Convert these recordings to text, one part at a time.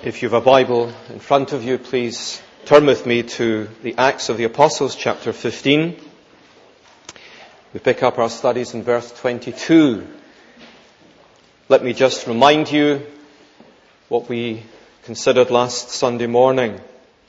If you have a Bible in front of you, please turn with me to the Acts of the Apostles, chapter 15. We pick up our studies in verse 22. Let me just remind you what we considered last Sunday morning.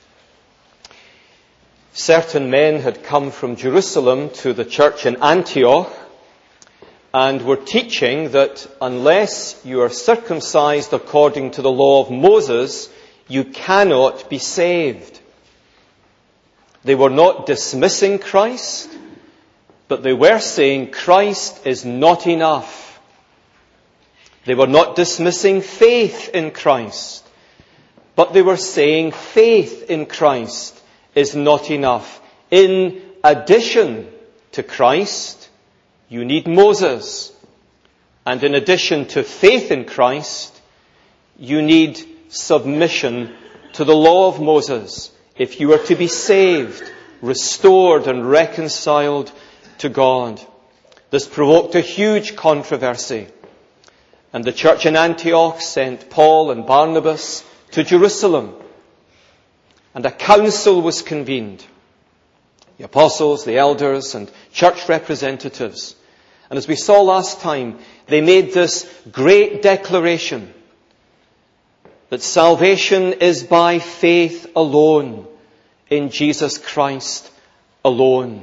Certain men had come from Jerusalem to the church in Antioch and were teaching that unless you are circumcised according to the law of Moses, you cannot be saved. They were not dismissing Christ, but they were saying Christ is not enough. They were not dismissing faith in Christ, but they were saying faith in Christ is not enough. In addition to Christ, you need Moses. And in addition to faith in Christ, you need submission to the law of Moses if you are to be saved, restored and reconciled to God. This provoked a huge controversy. And the church in Antioch sent Paul and Barnabas to Jerusalem. And a council was convened. The apostles, the elders, and church representatives. And as we saw last time, they made this great declaration that salvation is by faith alone, in Jesus Christ alone.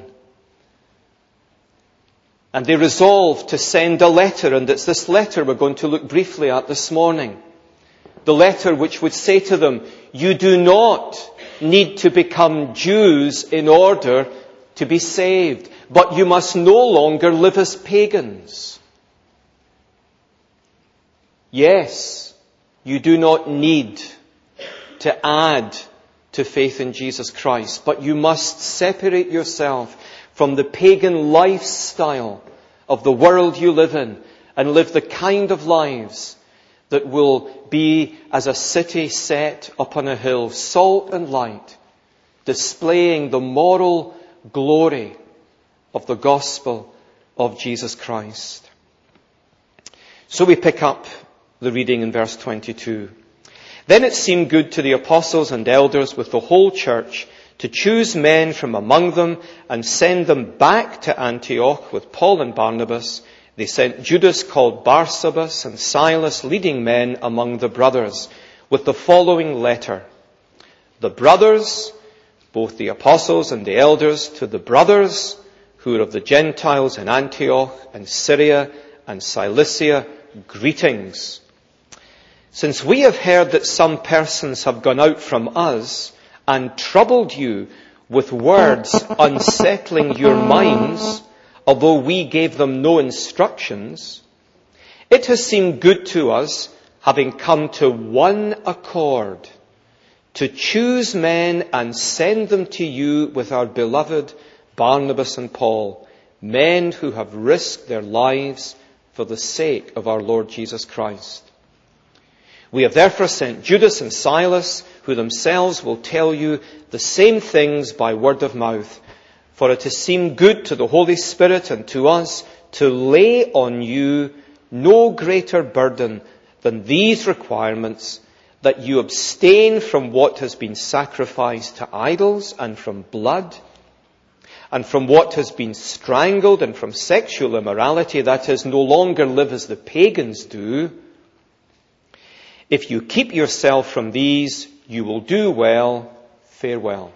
And they resolved to send a letter, and it's this letter we're going to look briefly at this morning. The letter which would say to them, you do not need to become Jews in order to be saved, but you must no longer live as pagans. Yes, you do not need to add to faith in Jesus Christ, but you must separate yourself from the pagan lifestyle of the world you live in and live the kind of lives that will be as a city set upon a hill, salt and light, displaying the moral glory of the gospel of Jesus Christ. So we pick up the reading in verse 22. Then it seemed good to the apostles and elders with the whole church to choose men from among them and send them back to Antioch with Paul and Barnabas. They sent Judas called Barsabas and Silas, leading men among the brothers, with the following letter. The brothers, both the apostles and the elders, to the brothers who are of the Gentiles in Antioch and Syria and Cilicia, greetings. Since we have heard that some persons have gone out from us and troubled you with words unsettling your minds, although we gave them no instructions, it has seemed good to us, having come to one accord, to choose men and send them to you with our beloved Barnabas and Paul, men who have risked their lives for the sake of our Lord Jesus Christ. We have therefore sent Judas and Silas, who themselves will tell you the same things by word of mouth, for it has seemed good to the Holy Spirit and to us to lay on you no greater burden than these requirements, that you abstain from what has been sacrificed to idols and from blood, and from what has been strangled, and from sexual immorality, that is, no longer live as the pagans do. If you keep yourself from these, you will do well. Farewell.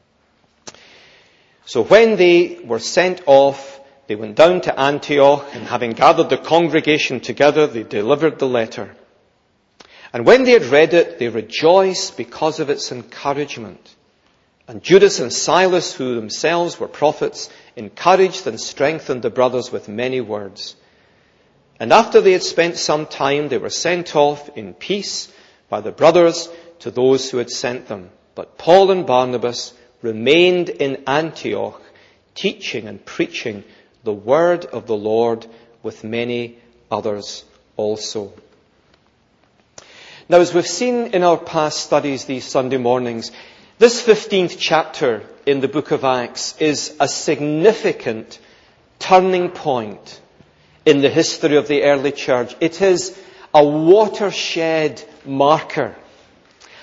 So when they were sent off, they went down to Antioch, and having gathered the congregation together, they delivered the letter. And when they had read it, they rejoiced because of its encouragement. And Judas and Silas, who themselves were prophets, encouraged and strengthened the brothers with many words. And after they had spent some time, they were sent off in peace by the brothers to those who had sent them. But Paul and Barnabas remained in Antioch, teaching and preaching the word of the Lord with many others also. Now, as we've seen in our past studies these Sunday mornings, this 15th chapter in the book of Acts is a significant turning point in the history of the early church. It is a watershed marker.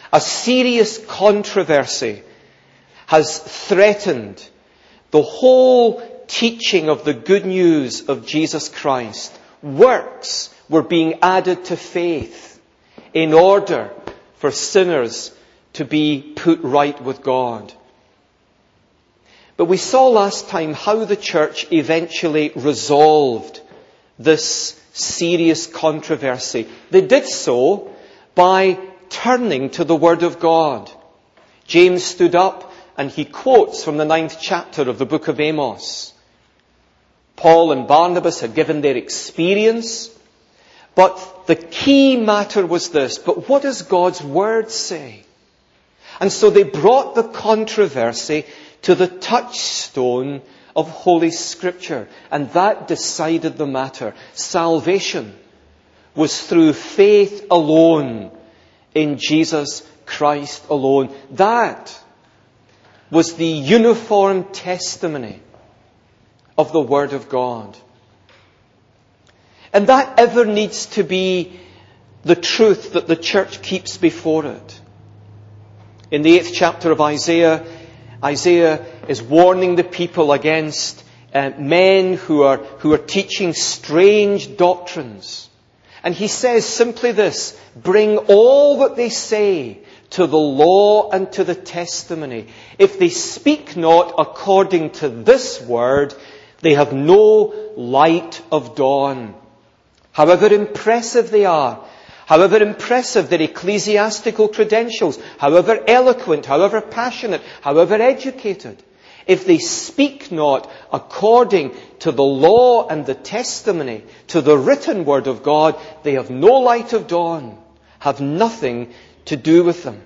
A serious controversy has threatened the whole teaching of the good news of Jesus Christ. Works were being added to faith in order for sinners to be put right with God. But we saw last time how the church eventually resolved this serious controversy. They did so by turning to the Word of God. James stood up and he quotes from the 9th chapter of the book of Amos. Paul and Barnabas had given their experience, but the key matter was this: but what does God's Word say? And so they brought the controversy to the touchstone of Holy Scripture, and that decided the matter. Salvation was through faith alone in Jesus Christ alone. That was the uniform testimony of the Word of God. And that ever needs to be the truth that the church keeps before it. In the 8th chapter of Isaiah, Isaiah is warning the people against men who are teaching strange doctrines. And he says simply this: bring all that they say to the law and to the testimony. If they speak not according to this word, they have no light of dawn. However impressive they are, however impressive their ecclesiastical credentials, however eloquent, however passionate, however educated, if they speak not according to the law and the testimony, to the written word of God, they have no light of dawn, have nothing to do with them.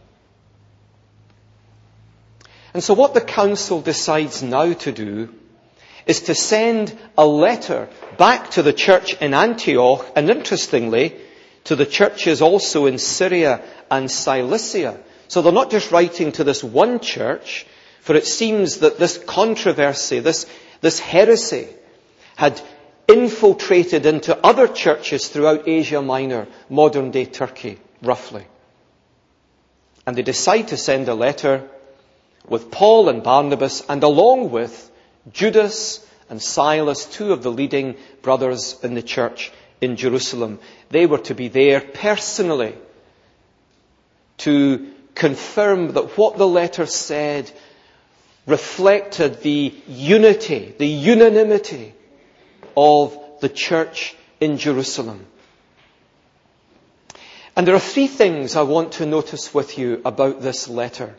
And so what the council decides now to do is to send a letter back to the church in Antioch, and interestingly, to the churches also in Syria and Cilicia. So they're not just writing to this one church, for it seems that this controversy, this heresy, had infiltrated into other churches throughout Asia Minor, modern-day Turkey, roughly. And they decide to send a letter with Paul and Barnabas, and along with Judas and Silas, two of the leading brothers in the church in Jerusalem. They were to be there personally to confirm that what the letter said reflected the unity, the unanimity of the church in Jerusalem. And there are three things I want to notice with you about this letter.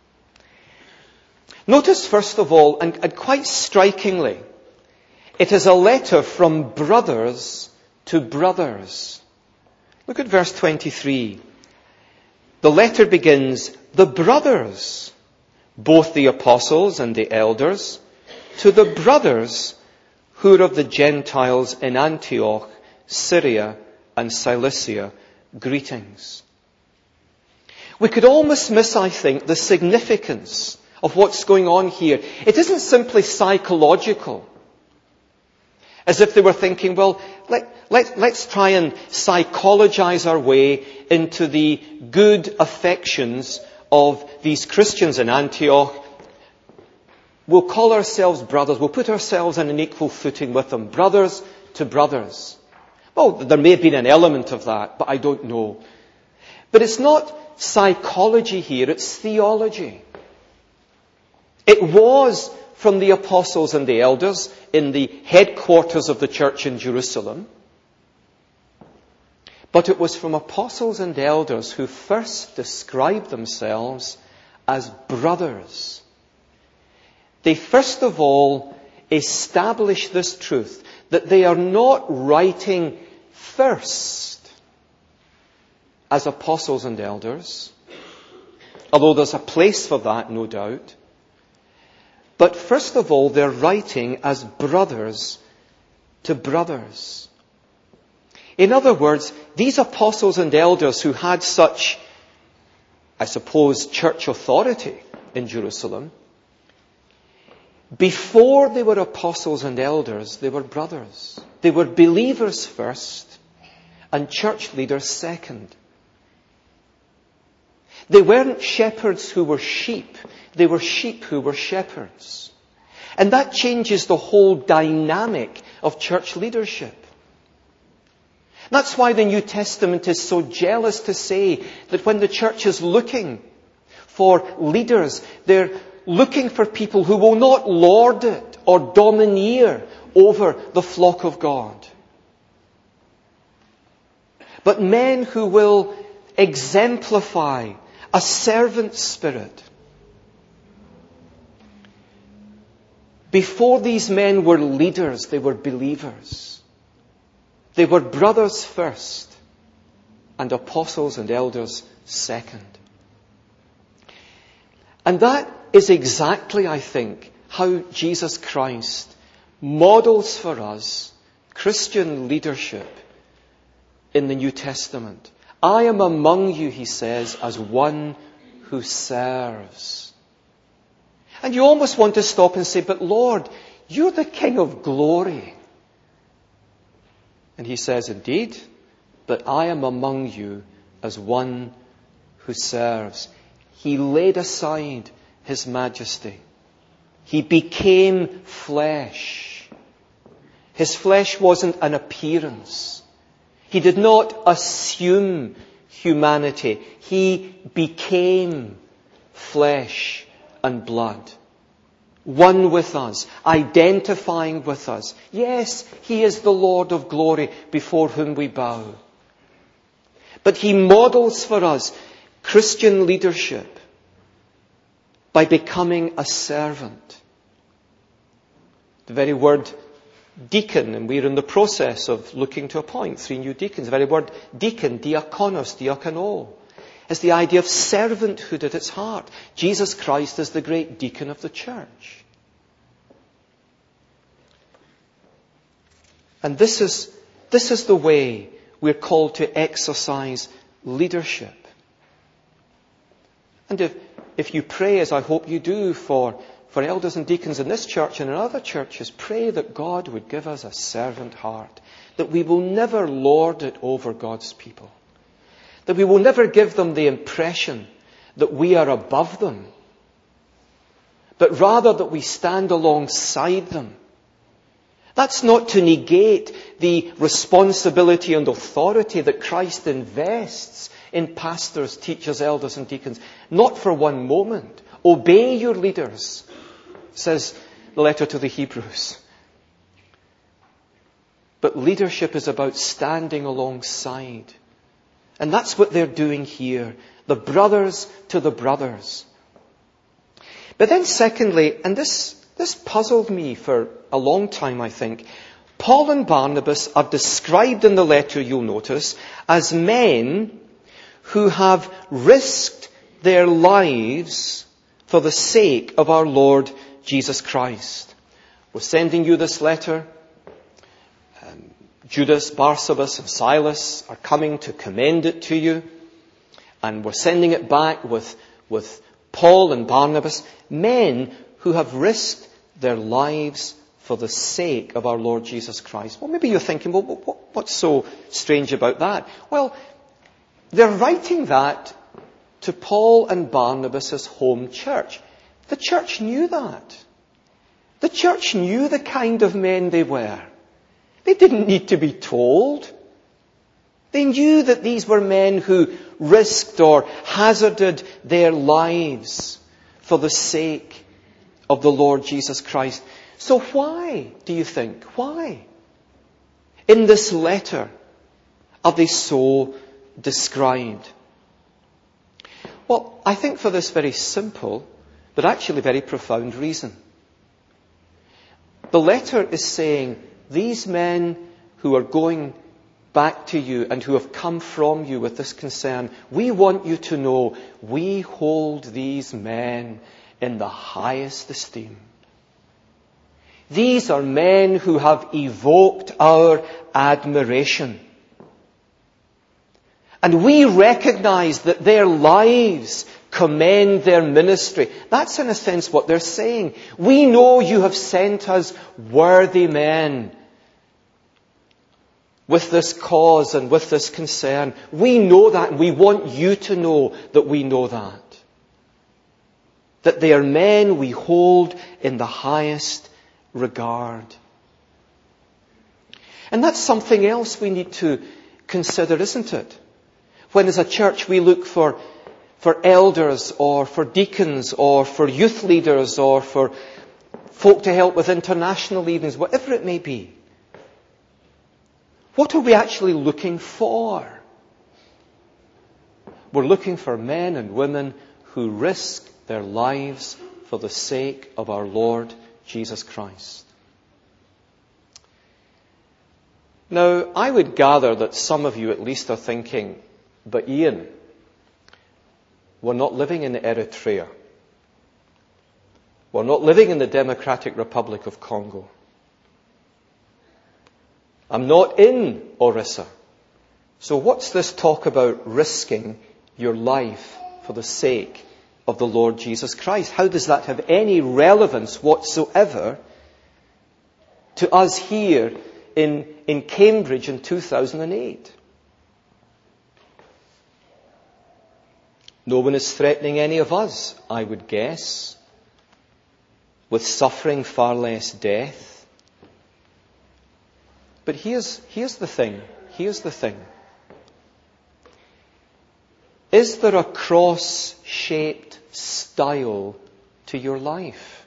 Notice, first of all, and quite strikingly, it is a letter from brothers to brothers. Look at verse 23. The letter begins, "The brothers, both the apostles and the elders, to the brothers who are of the Gentiles in Antioch, Syria and Cilicia, greetings." We could almost miss, I think, the significance of what's going on here. It isn't simply psychological, as if they were thinking, well, let's try and psychologize our way into the good affections of these Christians in Antioch. We'll call ourselves brothers. We'll put ourselves on an equal footing with them. Brothers to brothers. Well, there may have been an element of that, but I don't know. But it's not psychology here, it's theology. It was from the apostles and the elders in the headquarters of the church in Jerusalem. But it was from apostles and elders who first described themselves as brothers. They first of all establish this truth, that they are not writing first as apostles and elders, although there's a place for that, no doubt. But first of all, they're writing as brothers to brothers. In other words, these apostles and elders who had such, I suppose, church authority in Jerusalem, before they were apostles and elders, they were brothers. They were believers first and church leaders second. They weren't shepherds who were sheep. They were sheep who were shepherds. And that changes the whole dynamic of church leadership. That's why the New Testament is so jealous to say that when the church is looking for leaders, they're looking for people who will not lord it or domineer over the flock of God, but men who will exemplify a servant spirit. Before these men were leaders, they were believers. They were brothers first, and apostles and elders second. And that is exactly, I think, how Jesus Christ models for us Christian leadership in the New Testament. I am among you, he says, as one who serves. And you almost want to stop and say, but Lord, you're the King of glory. And he says, indeed, but I am among you as one who serves. He laid aside his majesty. He became flesh. His flesh wasn't an appearance. He did not assume humanity. He became flesh and blood. One with us, identifying with us. Yes, he is the Lord of glory before whom we bow. But he models for us Christian leadership by becoming a servant. The very word deacon, and we're in the process of looking to appoint 3 new deacons. The very word deacon, diakonos, diakono, is the idea of servanthood at its heart. Jesus Christ is the great deacon of the church. And this is the way we're called to exercise leadership. And if you pray, as I hope you do, for elders and deacons in this church and in other churches, pray that God would give us a servant heart, that we will never lord it over God's people, that we will never give them the impression that we are above them, but rather that we stand alongside them. That's not to negate the responsibility and authority that Christ invests in pastors, teachers, elders and deacons. Not for one moment. Obey your leaders, says the letter to the Hebrews. But leadership is about standing alongside. And that's what they're doing here. The brothers to the brothers. But then secondly, and this puzzled me for a long time, I think, Paul and Barnabas are described in the letter, you'll notice, as men who have risked their lives for the sake of our Lord Jesus Christ. We're sending you this letter. Judas, Barsabas and Silas are coming to commend it to you. And we're sending it back with Paul and Barnabas, men who have risked their lives for the sake of our Lord Jesus Christ. Well, maybe you're thinking, well, what's so strange about that? Well, they're writing that to Paul and Barnabas' home church. The church knew that. The church knew the kind of men they were. They didn't need to be told. They knew that these were men who risked or hazarded their lives for the sake of the Lord Jesus Christ. So why, do you think? Why? In this letter are they so described? Well, I think for this very simple, but actually very profound reason. The letter is saying, these men who are going back to you and who have come from you with this concern, we want you to know we hold these men in the highest esteem. These are men who have evoked our admiration. And we recognize that their lives commend their ministry. That's in a sense what they're saying. We know you have sent us worthy men with this cause and with this concern. We know that, and we want you to know that we know that. That they are men we hold in the highest regard. And that's something else we need to consider, isn't it? When as a church we look for elders or for deacons or for youth leaders or for folk to help with international evenings, whatever it may be. What are we actually looking for? We're looking for men and women who risk their lives for the sake of our Lord Jesus Christ. Now, I would gather that some of you at least are thinking, but Ian, we're not living in Eritrea. We're not living in the Democratic Republic of Congo. I'm not in Orissa. So what's this talk about risking your life for the sake of the Lord Jesus Christ? How does that have any relevance whatsoever to us here in Cambridge in 2008? No one is threatening any of us, I would guess, with suffering, far less death. But here's the thing. Here's the thing. Is there a cross-shaped style to your life?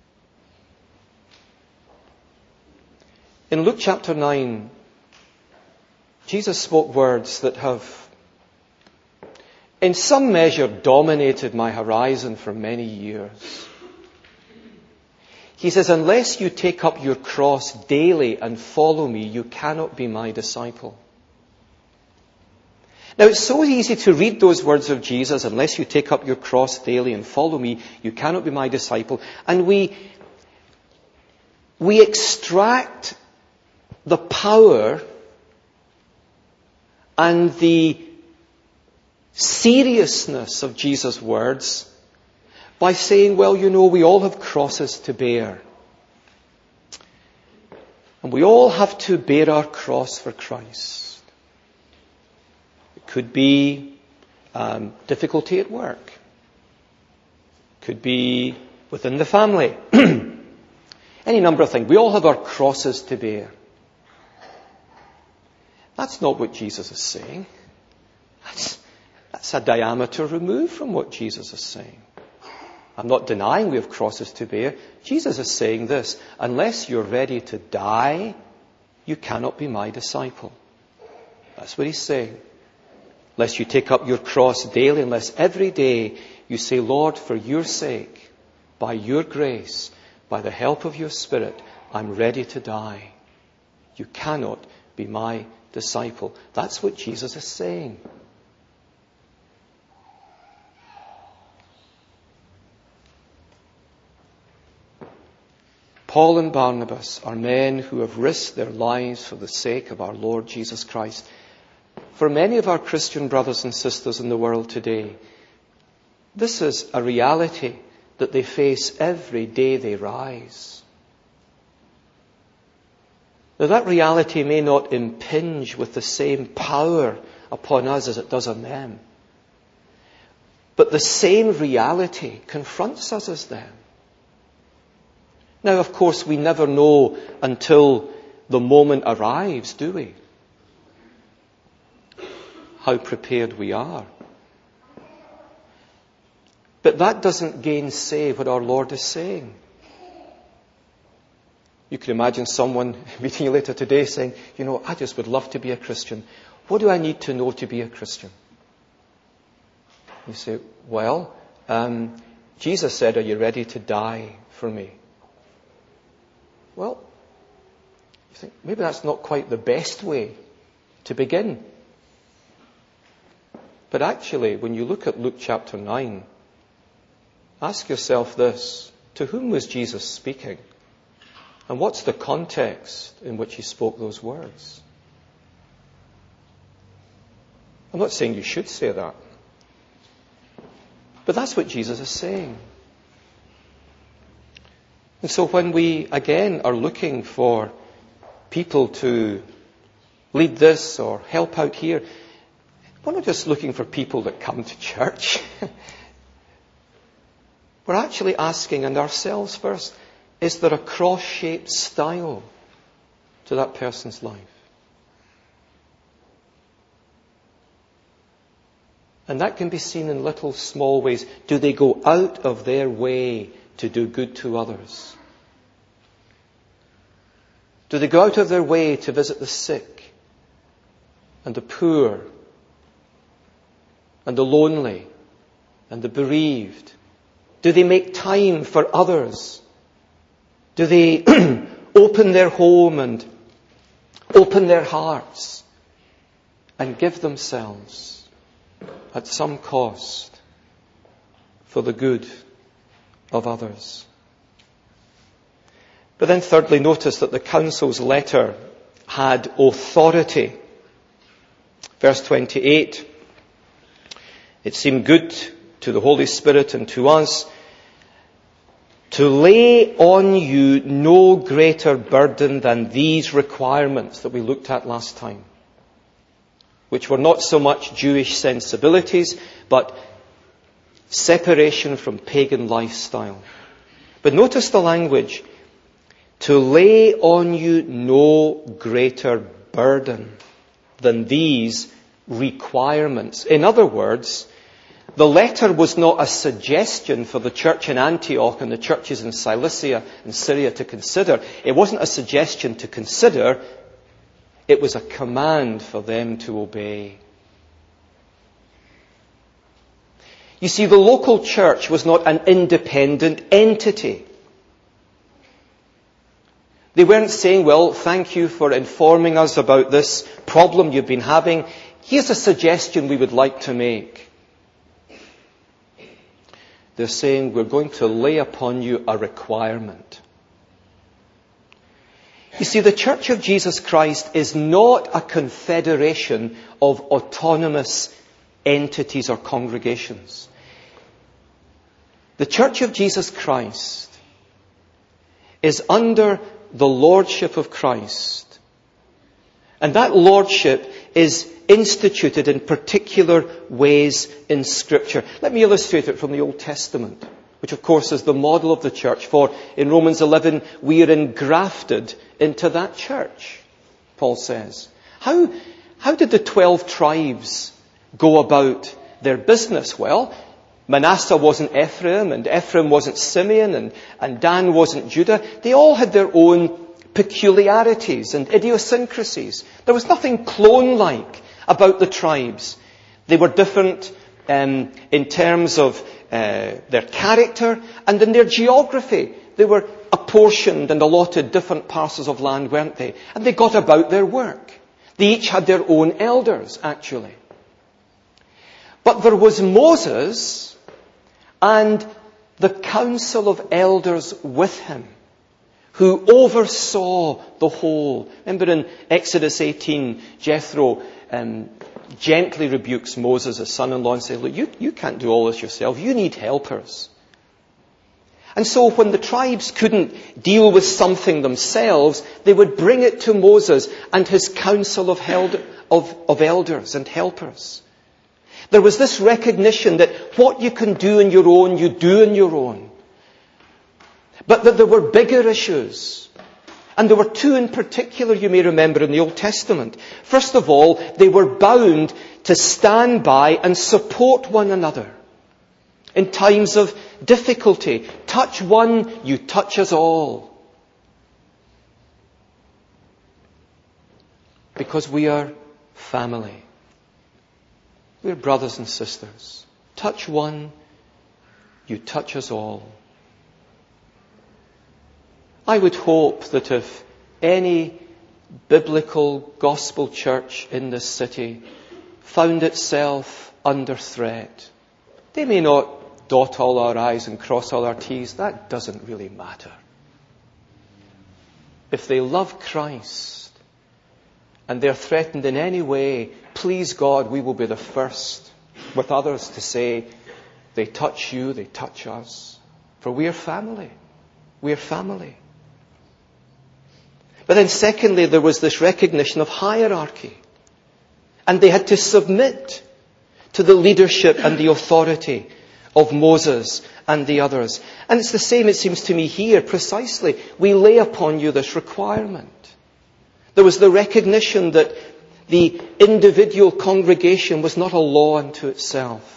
In Luke chapter 9, Jesus spoke words that have, in some measure, dominated my horizon for many years. He says, unless you take up your cross daily and follow me, you cannot be my disciple. Now, it's so easy to read those words of Jesus, unless you take up your cross daily and follow me, you cannot be my disciple. And we extract the power and the seriousness of Jesus' words by saying, well, you know, we all have crosses to bear. And we all have to bear our cross for Christ. It could be difficulty at work. It could be within the family. Any number of things. We all have our crosses to bear. That's not what Jesus is saying. That's a diameter removed from what Jesus is saying. I'm not denying we have crosses to bear. Jesus is saying this, unless you're ready to die, you cannot be my disciple. That's what he's saying. Unless you take up your cross daily, unless every day you say, Lord, for your sake, by your grace, by the help of your Spirit, I'm ready to die. You cannot be my disciple. That's what Jesus is saying. Paul and Barnabas are men who have risked their lives for the sake of our Lord Jesus Christ. For many of our Christian brothers and sisters in the world today, this is a reality that they face every day they rise. Now, that reality may not impinge with the same power upon us as it does on them. But the same reality confronts us as them. Now, of course, we never know until the moment arrives, do we? How prepared we are. But that doesn't gainsay what our Lord is saying. You can imagine someone meeting you later today saying, you know, I just would love to be a Christian. What do I need to know to be a Christian? You say, well, Jesus said, are you ready to die for me? Well, you think maybe that's not quite the best way to begin. But actually, when you look at Luke chapter 9, ask yourself this: to whom was Jesus speaking? And what's the context in which he spoke those words? I'm not saying you should say that. But that's what Jesus is saying. And so when we, again, are looking for people to lead this or help out here. We're not just looking for people that come to church. We're actually asking, and ourselves first, is there a cross-shaped style to that person's life? And that can be seen in little small ways. Do they go out of their way to do good to others? Do they go out of their way to visit the sick and the poor and the lonely and the bereaved? Do they make time for others? Do they open their home and open their hearts and give themselves at some cost for the good of others? But then thirdly, notice that the council's letter had authority. Verse 28, it seemed good to the Holy Spirit and to us to lay on you no greater burden than these requirements that we looked at last time, which were not so much Jewish sensibilities, but separation from pagan lifestyle. But notice the language, to lay on you no greater burden than these requirements. In other words, the letter was not a suggestion for the church in Antioch and the churches in Cilicia and Syria to consider. It wasn't a suggestion to consider. It was a command for them to obey. You see, the local church was not an independent entity. They weren't saying, well, thank you for informing us about this problem you've been having. Here's a suggestion we would like to make. They're saying, we're going to lay upon you a requirement. You see, the Church of Jesus Christ is not a confederation of autonomous entities or congregations. The Church of Jesus Christ is under the lordship of Christ. And that lordship is instituted in particular ways in Scripture. Let me illustrate it from the Old Testament, which of course is the model of the church. For in Romans 11, we are engrafted into that church, Paul says. How did the 12 tribes go about their business? Well, Manasseh wasn't Ephraim, and Ephraim wasn't Simeon, and Dan wasn't Judah. They all had their own peculiarities and idiosyncrasies. There was nothing clone-like about the tribes. They were different in terms of their character and in their geography. They were apportioned and allotted different parcels of land, weren't they? And they got about their work. They each had their own elders, actually. But there was Moses and the council of elders with him, who oversaw the whole. Remember in Exodus 18, Jethro gently rebukes Moses, his son-in-law, and says, look, you can't do all this yourself. You need helpers. And so when the tribes couldn't deal with something themselves, they would bring it to Moses and his council of elders and helpers. There was this recognition that what you can do on your own, you do on your own. But that there were bigger issues. And there were two in particular, you may remember, in the Old Testament. First of all, they were bound to stand by and support one another in times of difficulty. Touch one, you touch us all. Because we are family. We're brothers and sisters. Touch one, you touch us all. I would hope that if any biblical gospel church in this city found itself under threat, they may not dot all our I's and cross all our T's. That doesn't really matter. If they love Christ and they're threatened in any way, please God, we will be the first with others to say, they touch you, they touch us. For we are family. We are family. But then secondly, there was this recognition of hierarchy. And they had to submit to the leadership and the authority of Moses and the others. And it's the same, it seems to me, here precisely. We lay upon you this requirement. There was the recognition that the individual congregation was not a law unto itself.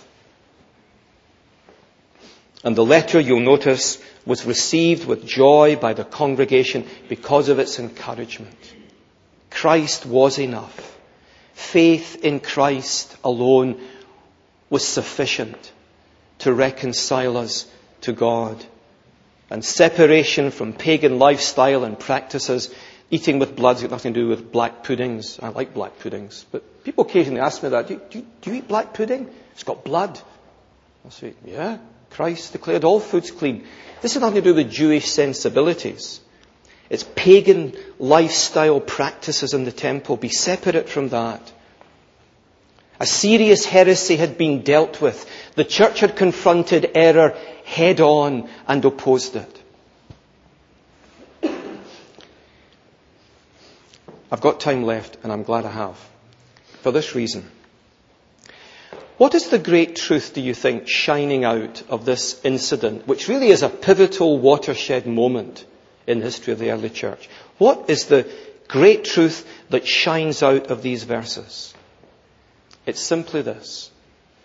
And the letter, you'll notice, was received with joy by the congregation because of its encouragement. Christ was enough. Faith in Christ alone was sufficient to reconcile us to God. And separation from pagan lifestyle and practices, eating with blood's got nothing to do with black puddings. I like black puddings. But people occasionally ask me that, do you eat black pudding? It's got blood. I'll say, yeah, Christ declared all foods clean. This has nothing to do with Jewish sensibilities. It's pagan lifestyle practices in the temple. Be separate from that. A serious heresy had been dealt with. The church had confronted error head on and opposed it. I've got time left, and I'm glad I have. For this reason. What is the great truth, do you think, shining out of this incident, which really is a pivotal watershed moment in the history of the early church? What is the great truth that shines out of these verses? It's simply this: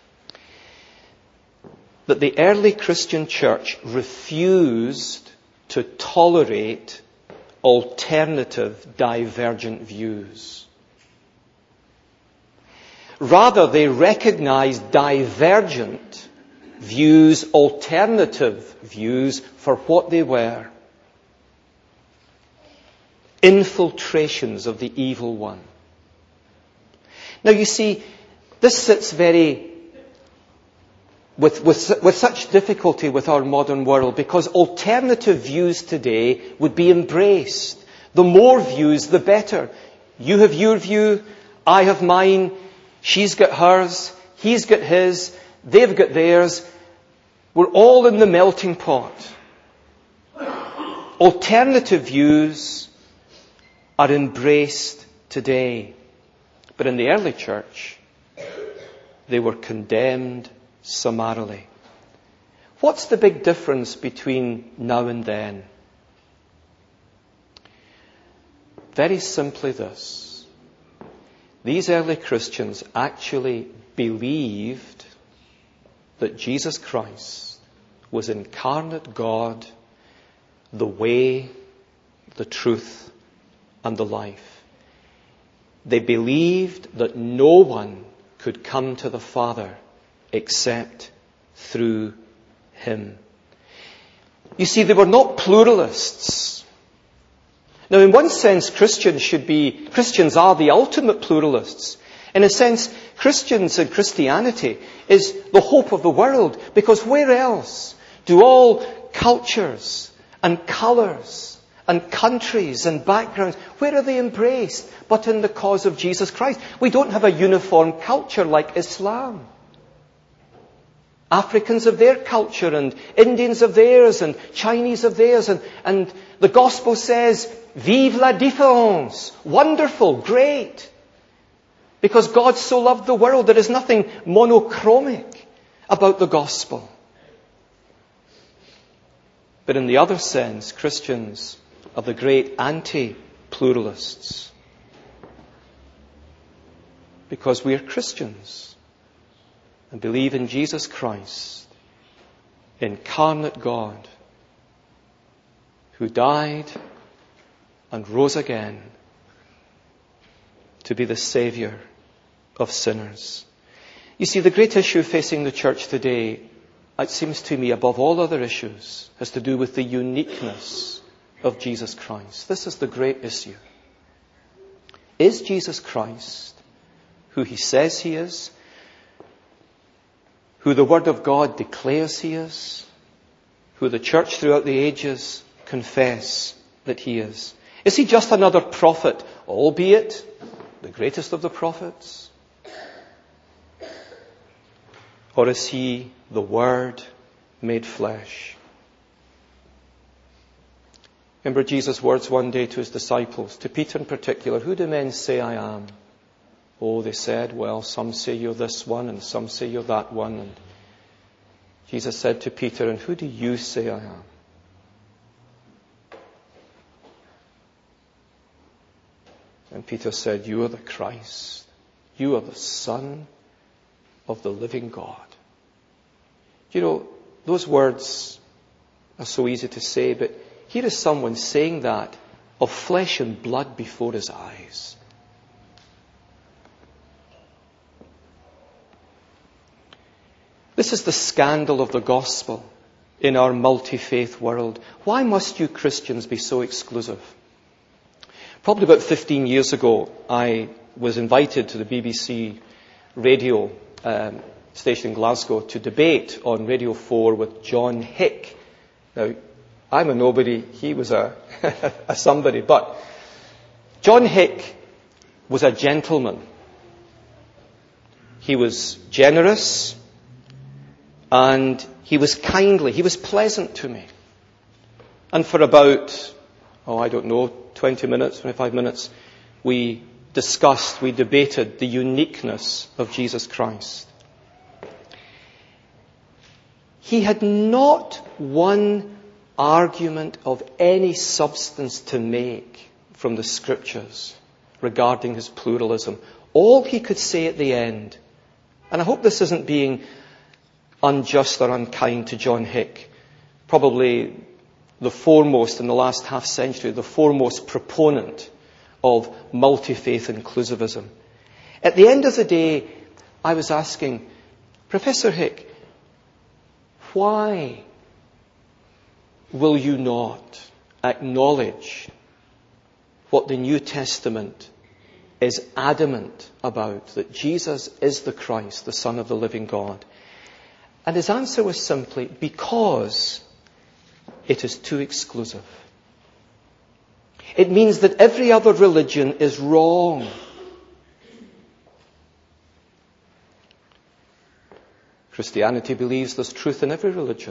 that the early Christian church refused to tolerate alternative, divergent views. Rather, they recognized divergent views, alternative views, for what they were. Infiltrations of the evil one. Now you see, this sits with such difficulty with our modern world, because alternative views today would be embraced. The more views, the better. You have your view, I have mine, she's got hers, he's got his, they've got theirs. We're all in the melting pot. Alternative views are embraced today. But in the early church, they were condemned summarily. What's the big difference between now and then? Very simply this: these early Christians actually believed that Jesus Christ was incarnate God, the way, the truth, and the life. They believed that no one could come to the Father except through Him. You see, they were not pluralists. Now, in one sense, Christians are the ultimate pluralists. In a sense, Christians and Christianity is the hope of the world, because where else do all cultures and colours and countries and backgrounds, where are they embraced but in the cause of Jesus Christ? We don't have a uniform culture like Islam. Africans have their culture, and Indians have theirs, and Chinese have theirs, and the gospel says, vive la différence. Wonderful, great. Because God so loved the world, there is nothing monochromic about the gospel. But in the other sense, Christians are the great anti-pluralists. Because we are Christians and believe in Jesus Christ, incarnate God, who died and rose again to be the Saviour of sinners. You see, the great issue facing the church today, it seems to me, above all other issues, has to do with the uniqueness of Jesus Christ. This is the great issue. Is Jesus Christ who He says He is? Who the Word of God declares He is? Who the church throughout the ages confess that He is? Is He just another prophet, albeit the greatest of the prophets? Or is He the Word made flesh? Remember Jesus' words one day to his disciples, to Peter in particular, who do men say I am? Oh, they said, well, some say you're this one and some say you're that one. And Jesus said to Peter, and who do you say I am? And Peter said, you are the Christ. You are the Son of the living God. You know, those words are so easy to say, but here is someone saying that of flesh and blood before his eyes. This is the scandal of the gospel in our multi-faith world. Why must you Christians be so exclusive? Probably about 15 years ago, I was invited to the BBC radio station in Glasgow to debate on Radio 4 with John Hick. Now, I'm a nobody, he was a somebody, but John Hick was a gentleman. He was generous and he was kindly, he was pleasant to me. And for about, 20 minutes, 25 minutes, we debated the uniqueness of Jesus Christ. He had not one argument of any substance to make from the Scriptures regarding his pluralism. All he could say at the end, and I hope this isn't being unjust or unkind to John Hick, probably the foremost in the last half century, the foremost proponent of multi-faith inclusivism. At the end of the day, I was asking, Professor Hick, why will you not acknowledge what the New Testament is adamant about, that Jesus is the Christ, the Son of the living God? And his answer was simply, because it is too exclusive. It means that every other religion is wrong. Christianity believes there's truth in every religion.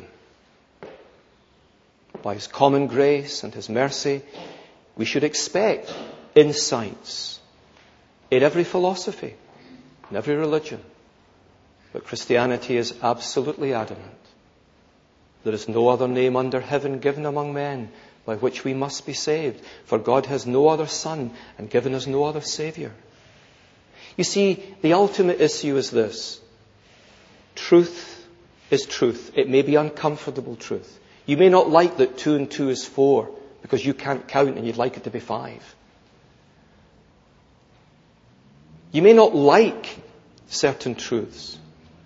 By his common grace and his mercy, we should expect insights in every philosophy, in every religion. But Christianity is absolutely adamant. There is no other name under heaven given among men by which we must be saved. For God has no other Son and given us no other Saviour. You see, the ultimate issue is this. Truth is truth. It may be uncomfortable truth. You may not like that 2 and 2 is 4 because you can't count and you'd like it to be 5. You may not like certain truths.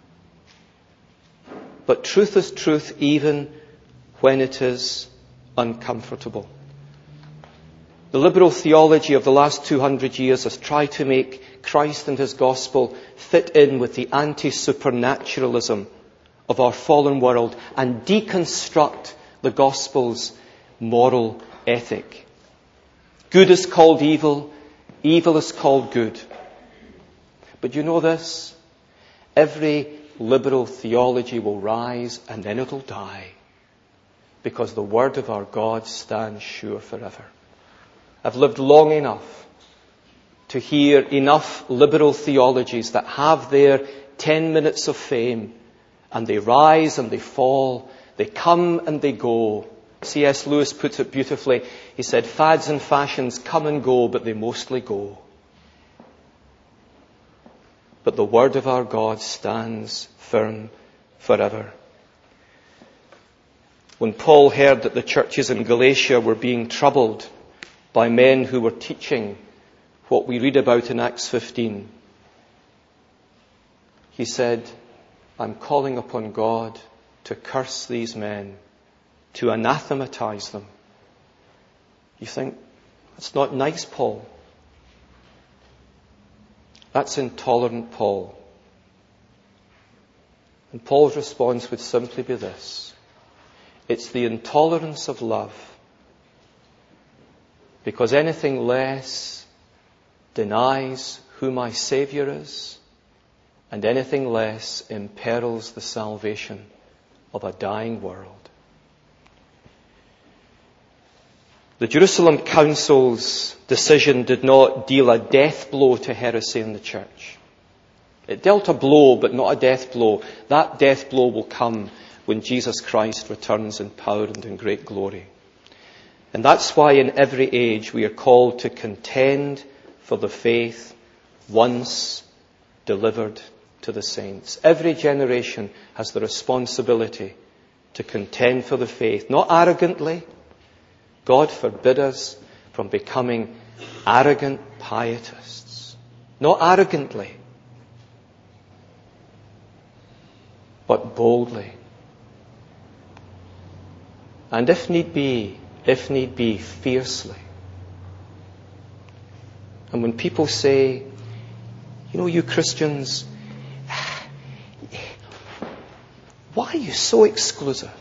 But truth is truth even when it is uncomfortable. The liberal theology of the last 200 years has tried to make Christ and his gospel fit in with the anti-supernaturalism of our fallen world and deconstruct the gospel's moral ethic. Good is called evil, evil is called good. But you know this? Every liberal theology will rise and then it'll die, because the word of our God stands sure forever. I've lived long enough to hear enough liberal theologies that have their 10 minutes of fame, and they rise and they fall, they come and they go. C.S. Lewis puts it beautifully. He said, fads and fashions come and go, but they mostly go. But the word of our God stands firm forever. When Paul heard that the churches in Galatia were being troubled by men who were teaching what we read about in Acts 15, he said, I'm calling upon God to curse these men, to anathematize them. You think, that's not nice, Paul. That's intolerant, Paul. And Paul's response would simply be this. It's the intolerance of love. Because anything less denies who my Saviour is, and anything less imperils the salvation of a dying world. The Jerusalem Council's decision did not deal a death blow to heresy in the church. It dealt a blow, but not a death blow. That death blow will come when Jesus Christ returns in power and in great glory. And that's why in every age we are called to contend for the faith once delivered to the saints. Every generation has the responsibility to contend for the faith, not arrogantly. God forbid us from becoming arrogant pietists. Not arrogantly, but boldly. And if need be, fiercely. And when people say, you Christians, why are you so exclusive?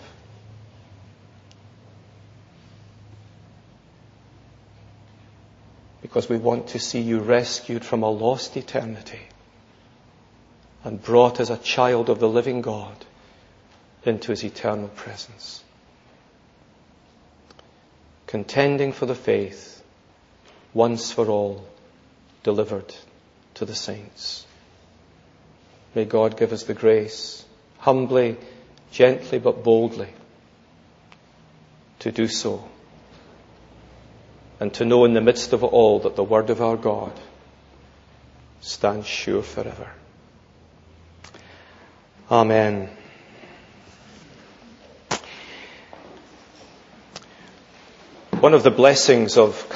Because we want to see you rescued from a lost eternity and brought as a child of the living God into His eternal presence. Contending for the faith, once for all, delivered to the saints. May God give us the grace, humbly, gently, but boldly, to do so. And to know in the midst of it all that the word of our God stands sure forever. Amen. One of the blessings of